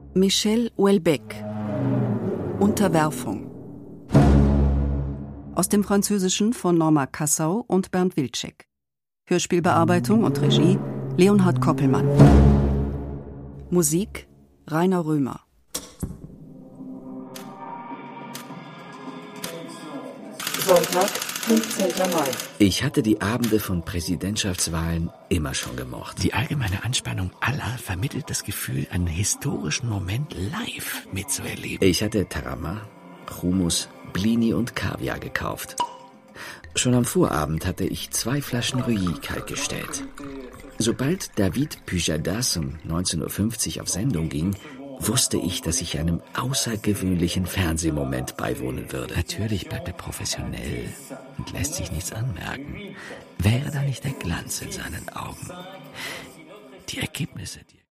Michel Houellebecq. Unterwerfung. Aus dem Französischen von Norma Kassau und Bernd Wilczek. Hörspielbearbeitung und Regie Leonhard Koppelmann. Musik Rainer Römer. Sonntag, 15. Mai. Ich hatte die Abende von Präsidentschaftswahlen immer schon gemocht. Die allgemeine Anspannung aller vermittelt das Gefühl, einen historischen Moment live mitzuerleben. Ich hatte Tarama, Hummus, Blini und Kaviar gekauft. Schon am Vorabend hatte ich 2 Flaschen Reuilly kaltgestellt. Sobald David Pujadas um 19:50 Uhr auf Sendung ging, wusste ich, dass ich einem außergewöhnlichen Fernsehmoment beiwohnen würde. Natürlich bleibt er professionell und lässt sich nichts anmerken. Wäre da nicht der Glanz in seinen Augen? Die Ergebnisse, die